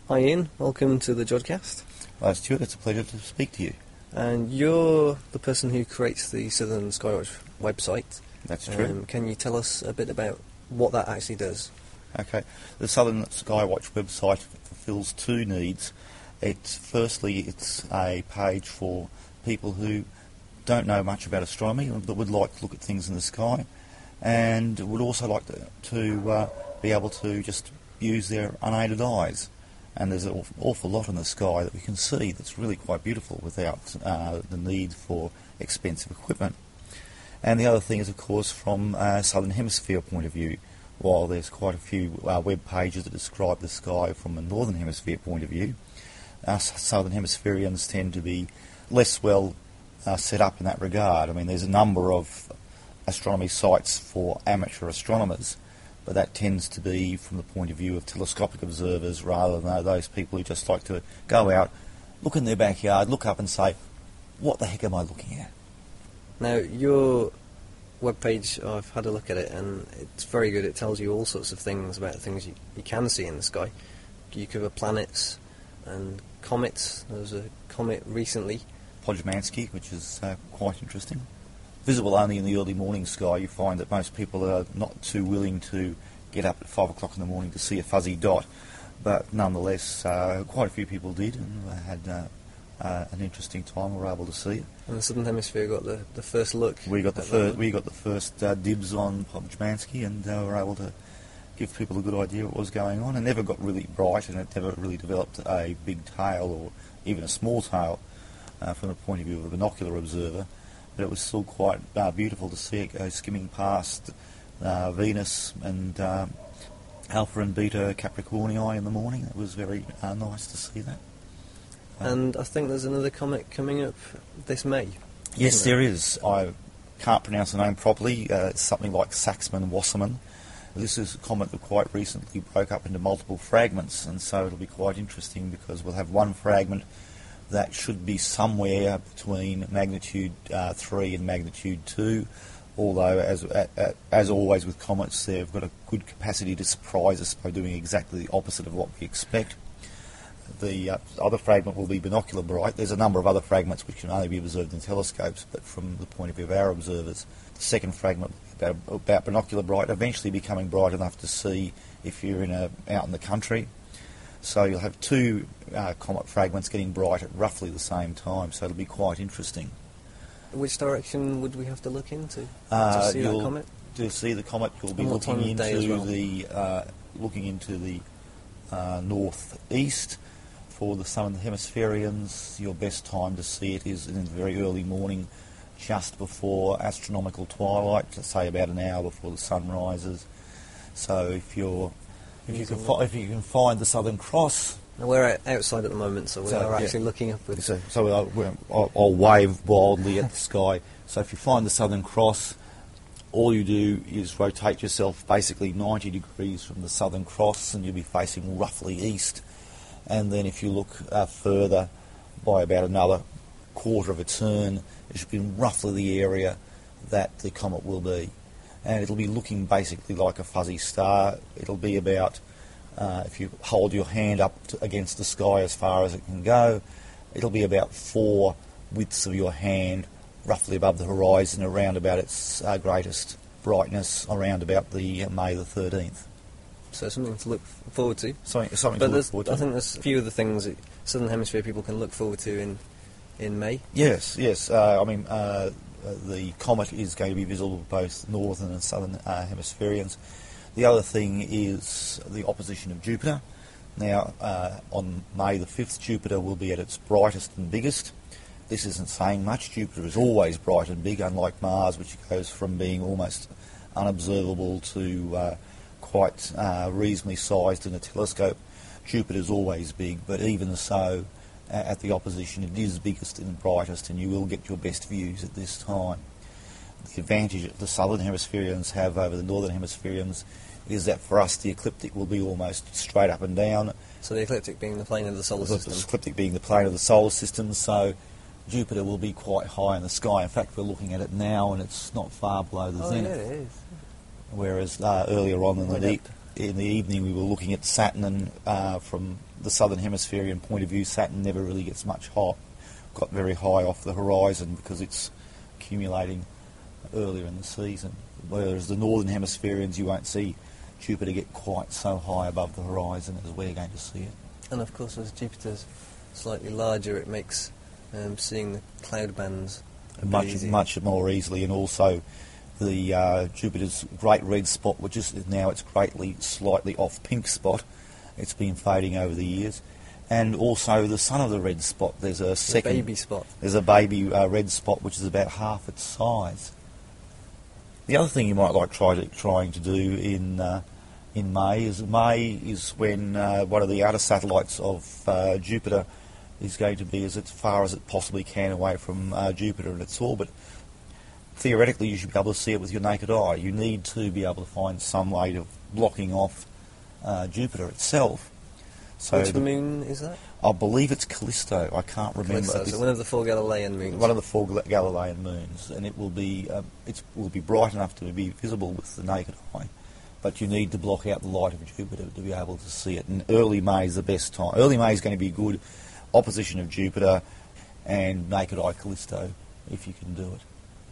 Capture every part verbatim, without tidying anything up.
Hi Ian, welcome to the Jodcast. Hi Stuart, it's a pleasure to speak to you. And you're the person who creates the Southern Skywatch website. That's true. Um, can you tell us a bit about what that actually does? Okay, the Southern Skywatch website fulfills two needs. It's firstly, it's a page for people who don't know much about astronomy but would like to look at things in the sky, and would also like to, to uh, be able to just use their unaided eyes. And there's an awful lot in the sky that we can see that's really quite beautiful without uh, the need for expensive equipment. And the other thing is, of course, from a Southern Hemisphere point of view. While there's quite a few uh, web pages that describe the sky from a Northern Hemisphere point of view, us Southern Hemispherians tend to be less well uh, set up in that regard. I mean, there's a number of astronomy sites for amateur astronomers, but that tends to be from the point of view of telescopic observers rather than those people who just like to go out, look in their backyard, look up and say, what the heck am I looking at? Now, your webpage, I've had a look at it and it's very good. It tells you all sorts of things about things you, you can see in the sky. You cover planets and comets. There was a comet recently. Podmansky, which is uh, quite interesting. Visible only in the early morning sky. You find that most people are not too willing to get up at five o'clock in the morning to see a fuzzy dot, but nonetheless uh, quite a few people did and had uh, uh, an interesting time and were able to see it. And the Southern Hemisphere got the, the first look. We got the first we got the first uh, dibs on Podmansky, and uh, were able to give people a good idea of what was going on. It never got really bright, and it never really developed a big tail or even a small tail uh, from the point of view of a binocular observer. But it was still quite uh, beautiful to see it go skimming past uh, Venus and um, Alpha and Beta Capricornii in the morning. It was very uh, nice to see that. Um, and I think there's another comet coming up this May. Yes, there? there is. I can't pronounce the name properly. Uh, it's something like Saxman-Wasserman. This is a comet that quite recently broke up into multiple fragments, and so it'll be quite interesting because we'll have one fragment that should be somewhere between magnitude uh, three and magnitude two, although as, a, a, as always with comets, they've got a good capacity to surprise us by doing exactly the opposite of what we expect. The uh, other fragment will be binocular bright. There's a number of other fragments which can only be observed in telescopes, but from the point of view of our observers, the second fragment about, about binocular bright, eventually becoming bright enough to see if you're in a, out in the country. So you'll have two uh, comet fragments getting bright at roughly the same time, so it'll be quite interesting. Which direction would we have to look into Uh, to see that you'll- comet? To see the comet, you'll be And what time looking of day as into well? the uh, looking into the uh, northeast. For the Southern Hemispherians, your best time to see it is in the very early morning, just before astronomical twilight, let's say about an hour before the sun rises. So if you're if you can fi- if you can find the Southern Cross, Now we're out- outside at the moment, so we So, are yeah. actually looking upwards. so, so I'll, we're- I'll, I'll wave wildly at the sky. So if you find the Southern Cross, all you do is rotate yourself basically ninety degrees from the Southern Cross, and you'll be facing roughly east. And then if you look uh, further by about another quarter of a turn, it should be roughly the area that the comet will be. And it'll be looking basically like a fuzzy star. It'll be about, uh, if you hold your hand up to, against the sky as far as it can go, it'll be about four widths of your hand, roughly above the horizon, around about its uh, greatest brightness, around about the uh, May the thirteenth. So something to look forward to. Something, something But to look there's, forward I to. think there's a few of the things that Southern Hemisphere people can look forward to in in May. Yes, yes. Uh, I mean, uh, uh, the comet is going to be visible to both northern and southern uh, hemispherians. The other thing is the opposition of Jupiter. Now, uh, on May the fifth, Jupiter will be at its brightest and biggest. This isn't saying much. Jupiter is always bright and big, unlike Mars, which goes from being almost unobservable to uh, quite uh, reasonably sized in a telescope. Jupiter's always big, but even so, uh, at the opposition, it is biggest and brightest, and you will get your best views at this time. The advantage that the southern hemispherians have over the northern hemispherians is that for us the ecliptic will be almost straight up and down. So the ecliptic being the plane of the solar The system. ecliptic being the plane of the solar system, so Jupiter will be quite high in the sky. In fact, we're looking at it now, and it's not far below the Oh yeah, zenith. it is. Whereas uh, earlier on in the Right day, up. in the evening we were looking at Saturn, and uh, from the southern hemispherian point of view, Saturn never really gets much hot, got very high off the horizon because it's accumulating earlier in the season. Whereas the northern hemispherians, you won't see Jupiter get quite so high above the horizon as we're going to see it. And of course, as Jupiter's slightly larger, it makes um, seeing the cloud bands a bit much easier. much more easily, and also the uh, Jupiter's great red spot, which is now its greatly slightly off pink spot. It's been fading over the years, and also the son of the red spot. There's a second the baby spot. There's a baby uh, red spot which is about half its size. The other thing you might like try to, trying to do in uh, in May is May is when uh, one of the outer satellites of uh, Jupiter is going to be as far as it possibly can away from uh, Jupiter and its orbit. Theoretically, you should be able to see it with your naked eye. You need to be able to find some way of blocking off uh, Jupiter itself. So Which the, moon is that? I believe it's Callisto. I can't remember. Callisto, so one of the four Galilean moons. One of the four Gal- Galilean moons, and it will be um, it will be bright enough to be visible with the naked eye, but you need to block out the light of Jupiter to be able to see it. And early May is the best time. Early May is going to be good. Opposition of Jupiter and naked eye Callisto, if you can do it.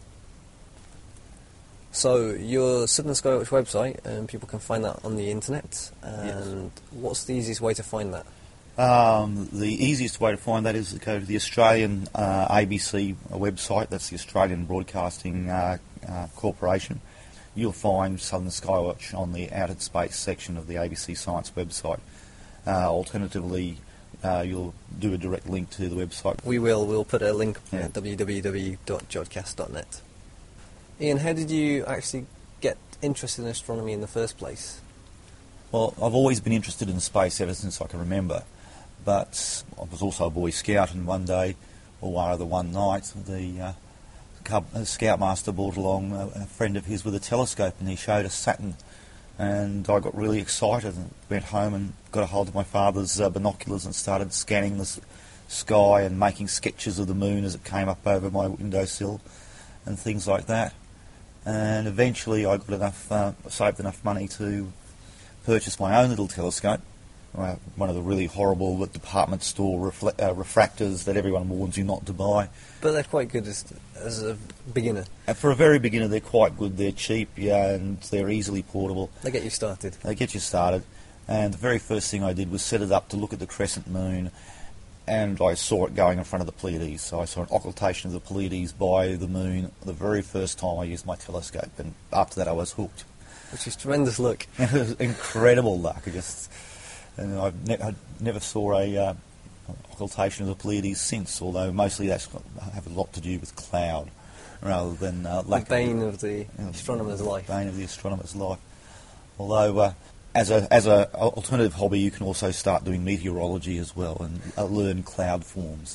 So your Southern Skywatch website, and people can find that on the internet. And Yes. what's the easiest way to find that? Um, the easiest way to find that is to go to the Australian uh, A B C website. That's the Australian Broadcasting uh, uh, Corporation. You'll find Southern Skywatch on the outed space section of the A B C Science website. Uh, alternatively, uh, you'll do a direct link to the website. We will. We'll put a link Yeah. at w w w dot jodcast dot net. Ian, how did you actually get interested in astronomy in the first place? Well, I've always been interested in space ever since I can remember, but I was also a Boy Scout, and one day, or rather one night, the uh, cub, uh, Scoutmaster brought along a, a friend of his with a telescope, and he showed us Saturn, and I got really excited and went home and got a hold of my father's uh, binoculars and started scanning the s- sky and making sketches of the moon as it came up over my windowsill and things like that. And eventually I got enough, uh, saved enough money to purchase my own little telescope, uh, one of the really horrible department store refle- uh, refractors that everyone warns you not to buy. But they're quite good as, as a beginner. And for a very beginner, they're quite good. They're cheap, yeah, and they're easily portable. They get you started. They get you started. And the very first thing I did was set it up to look at the crescent moon, and I saw it going in front of the Pleiades. So I saw an occultation of the Pleiades by the moon the very first time I used my telescope, and after that I was hooked. Which is tremendous luck. It was incredible luck. I just, and I've ne- I never saw a uh, occultation of the Pleiades since, although mostly that's got, have a lot to do with cloud rather than uh, The lack bane of of the astronomer's life. bane of the astronomer's life. Although, uh, as a as a alternative hobby, you can also start doing meteorology as well and uh, learn cloud forms.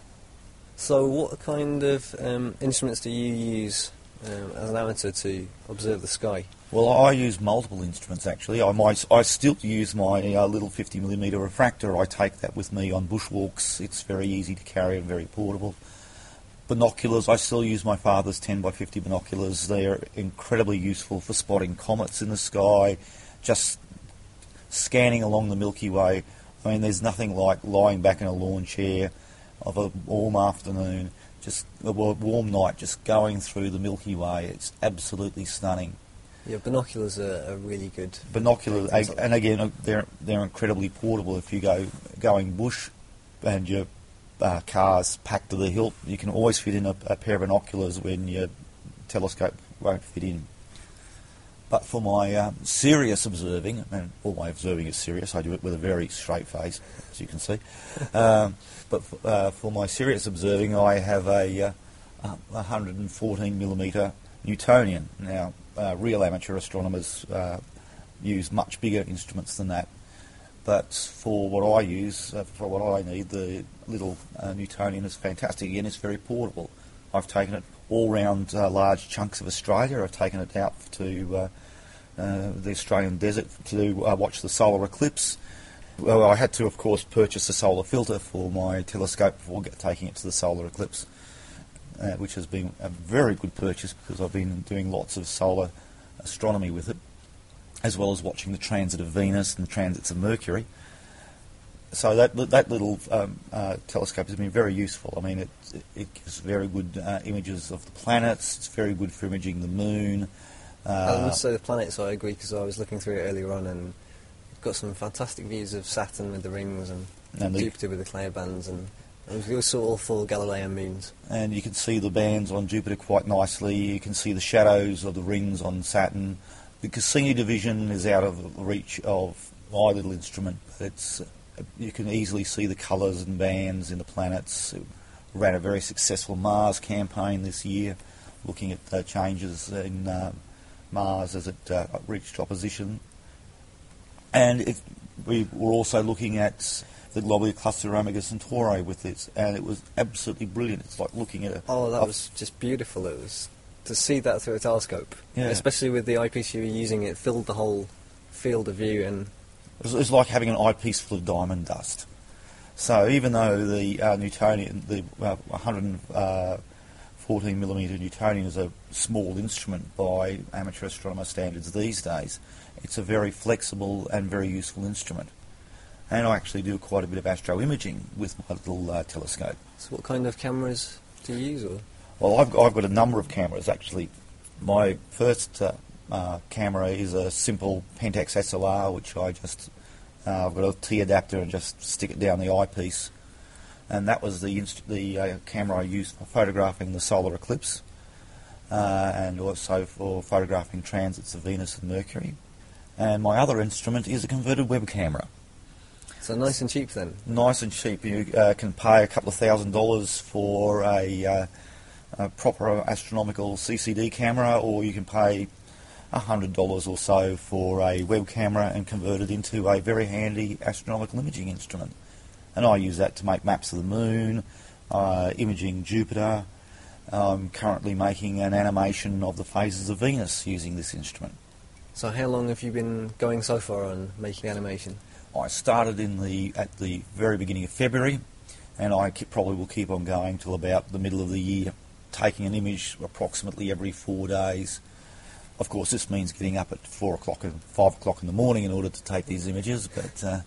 So what kind of um, instruments do you use um, as an amateur to observe the sky? Well, I use multiple instruments actually. I might, I still use my uh, little fifty millimeter refractor. I take that with me on bushwalks. It's very easy to carry and very portable. Binoculars, I still use my father's ten by fifty binoculars. They're incredibly useful for spotting comets in the sky, just scanning along the Milky Way. I mean, there's nothing like lying back in a lawn chair of a warm afternoon, just a wa- warm night, just going through the Milky Way. It's absolutely stunning. Yeah, binoculars are, are really good. Binoculars, Things like and again, uh, they're they're incredibly portable. If you go going bush and your uh, car's packed to the hilt, you can always fit in a, a pair of binoculars when your telescope won't fit in. But for my um, serious observing, and all my observing is serious, I do it with a very straight face, as you can see. um, but f- uh, for my serious observing, I have a uh, uh, one hundred fourteen millimeter Newtonian. Now, uh, real amateur astronomers uh, use much bigger instruments than that. But for what I use, uh, for what I need, the little uh, Newtonian is fantastic. Again, it's very portable. I've taken it all round uh, large chunks of Australia. I've taken it out to uh, uh, the Australian desert to uh, watch the solar eclipse. Well, I had to, of course, purchase a solar filter for my telescope before get, taking it to the solar eclipse, uh, which has been a very good purchase because I've been doing lots of solar astronomy with it. as well as watching the transit of Venus and the transits of Mercury. So that that little um, uh, telescope has been very useful. I mean, it it gives very good uh, images of the planets. It's very good for imaging the moon. Uh, I would say the planets, I agree, because I was looking through it earlier on and got some fantastic views of Saturn with the rings and, and the, Jupiter with the cloud bands, and we also saw all four Galilean moons. And you can see the bands on Jupiter quite nicely. You can see the shadows of the rings on Saturn. The Cassini division is out of reach of my little instrument, but it's, you can easily see the colours and bands in the planets. It ran a very successful Mars campaign this year, looking at uh, changes in uh, Mars as it uh, reached opposition. And it, we were also looking at the globular cluster Omega Centauri with this, and it was absolutely brilliant. It's like looking at a... Oh, that a was just beautiful. It was to see that through a telescope, yeah. especially with the eyepiece you were using. It filled the whole field of view, and it was, it was like having an eyepiece full of diamond dust. So even though the uh, Newtonian, the uh, one hundred fourteen millimeter Newtonian is a small instrument by amateur astronomer standards these days, it's a very flexible and very useful instrument. And I actually do quite a bit of astro imaging with my little uh, telescope. So what kind of cameras do you use? Or? Well, I've, I've got a number of cameras actually. My first uh, uh, camera is a simple Pentax S L R, which I just, uh, I've got a T adapter and just stick it down the eyepiece. And that was the, inst the uh, camera I used for photographing the solar eclipse, uh, and also for photographing transits of Venus and Mercury. And my other instrument is a converted web camera. So nice and cheap then? Nice and cheap. You uh, can pay a couple of thousand dollars for a, uh, a proper astronomical C C D camera, or you can pay a hundred dollars or so for a web camera and convert it into a very handy astronomical imaging instrument. And I use that to make maps of the moon, uh, imaging Jupiter. I'm currently making an animation of the phases of Venus using this instrument. So how long have you been going so far on making animation? I started in the at the very beginning of February, and I ke- probably will keep on going till about the middle of the year, taking an image approximately every four days. Of course, this means getting up at four o'clock and five o'clock in the morning in order to take these images, but uh,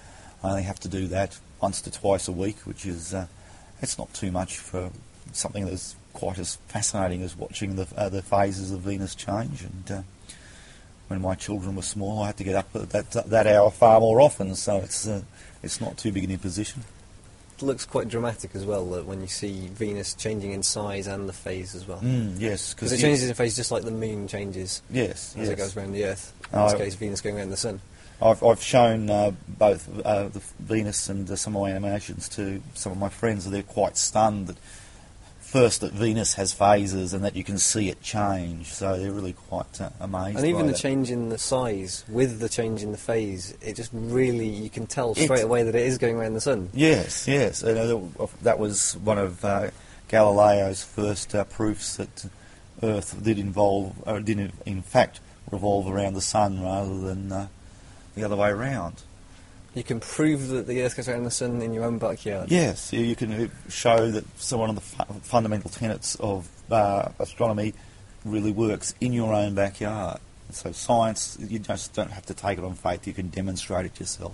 I only have to do that once to twice a week, which is uh, it's not too much for something that's quite as fascinating as watching the uh, the phases of Venus change. And uh, when my children were small, I had to get up at that that hour far more often, so it's uh, it's not too big an imposition. It looks quite dramatic as well, that when you see Venus changing in size and the phase as well. Mm, yes, because it changes in phase just like the moon changes. Yes, as yes. it goes around the Earth. In Uh, this case, Venus going around the Sun. I've I've shown uh, both uh, the Venus and uh, some of my animations to some of my friends, and they're quite stunned that first that Venus has phases and that you can see it change. So they're really quite uh, amazed. And even by the that. change in the size with the change in the phase, it just really, you can tell straight It's, away that it is going around the Sun. Yes, yes. And, uh, that was one of uh, Galileo's first uh, proofs that Earth did involve, uh, did in, in fact revolve around the Sun rather than uh, the other way around. You can prove that the Earth goes around the Sun in your own backyard. Yes, you can show that some one of the fu- fundamental tenets of uh, astronomy really works in your own backyard. So science, you just don't have to take it on faith, you can demonstrate it yourself.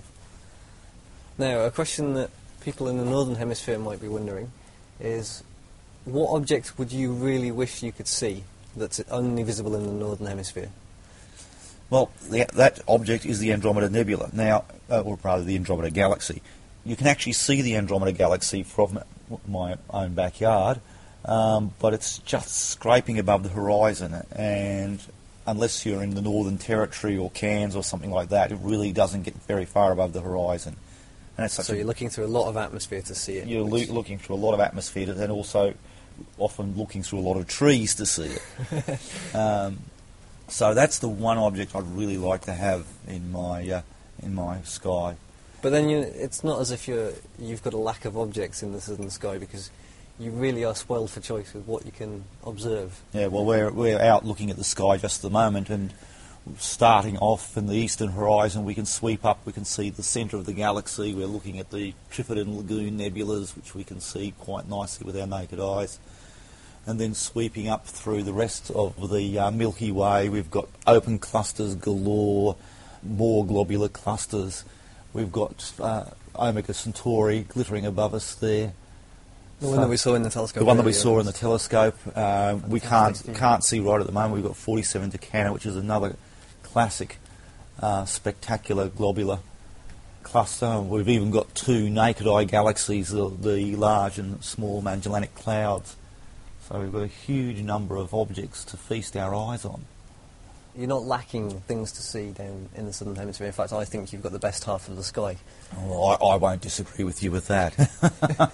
Now, a question that people in the Northern Hemisphere might be wondering is, what object would you really wish you could see that's only visible in the Northern Hemisphere? Well, the, that object is the Andromeda Nebula, now, uh, or rather the Andromeda Galaxy. You can actually see the Andromeda Galaxy from my own backyard, um, but it's just scraping above the horizon, and unless you're in the Northern Territory or Cairns or something like that, it really doesn't get very far above the horizon. And it's such So a, you're looking through a lot of atmosphere to see it. You're which... lo- looking through a lot of atmosphere, and also often looking through a lot of trees to see it. um, So that's the one object I'd really like to have in my uh, in my sky. But then you, it's not as if you're you've got a lack of objects in the southern sky, because you really are spoiled for choice with what you can observe. Yeah, well, we're we're out looking at the sky just at the moment, and starting off in the eastern horizon, we can sweep up. We can see the centre of the galaxy. We're looking at the Trifid and Lagoon nebulas, which we can see quite nicely with our naked eyes. and then sweeping up through the rest of the uh, Milky Way, we've got open clusters galore, more globular clusters. We've got uh, Omega Centauri glittering above us there. The one that we saw in the telescope. The one that we earlier saw was in the telescope. Uh, we can't fantastic, yeah. can't see right at the moment. We've got forty-seven Tucana, which is another classic, uh, spectacular globular cluster. We've even got two naked eye galaxies, the, the large and small Magellanic Clouds. So we've got a huge number of objects to feast our eyes on. You're not lacking things to see down in the southern hemisphere. In fact, I think you've got the best half of the sky. Oh, I, I won't disagree with you with that.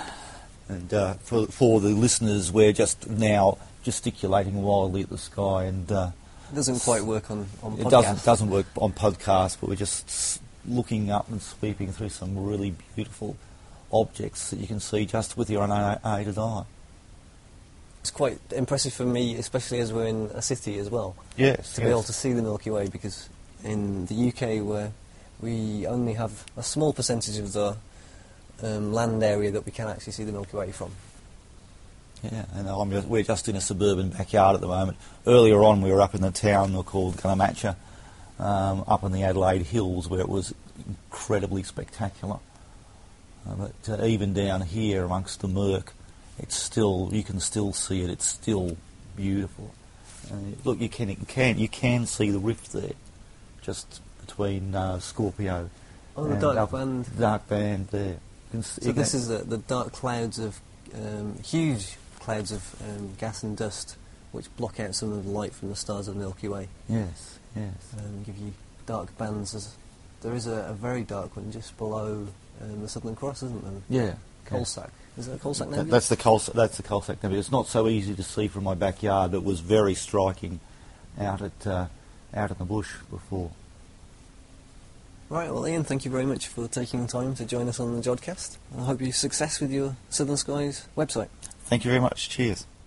And uh, for, for the listeners, we're just now gesticulating wildly at the sky, and uh, It doesn't quite work on, on podcast. it doesn't doesn't work on podcast, but we're just s- looking up and sweeping through some really beautiful objects that you can see just with your unaided eye. It's quite impressive for me, especially as we're in a city as well, Yes, to be able to see the Milky Way, because in the U K, where we only have a small percentage of the um, land area that we can actually see the Milky Way from. Yeah, and I'm just, we're just in a suburban backyard at the moment. Earlier on, we were up in the town called Gunamatcha, um, up in the Adelaide Hills, where it was incredibly spectacular. Uh, but uh, even down here amongst the murk, it's still, you can still see it. It's still beautiful. Uh, look, you can, you can you can see the rift there, just between uh, Scorpio. Oh, the and dark up- band. Dark band there. You can s- So you this can- is the, the dark clouds of, um, huge clouds of um, gas and dust, which block out some of the light from the stars of the Milky Way, Yes, yes. and give you dark bands. As there is a, a very dark one just below um, the Southern Cross, isn't there? Yeah. Coalsack. Is that a Coalsack That- nebula? That's the Coalsack, that's the Coalsack nebula. It's not so easy to see from my backyard. It was very striking out at uh, out in the bush before. Right, well, Ian, thank you very much for taking the time to join us on the Jodcast. I hope you success with your Southern Skies website. Thank you very much. Cheers.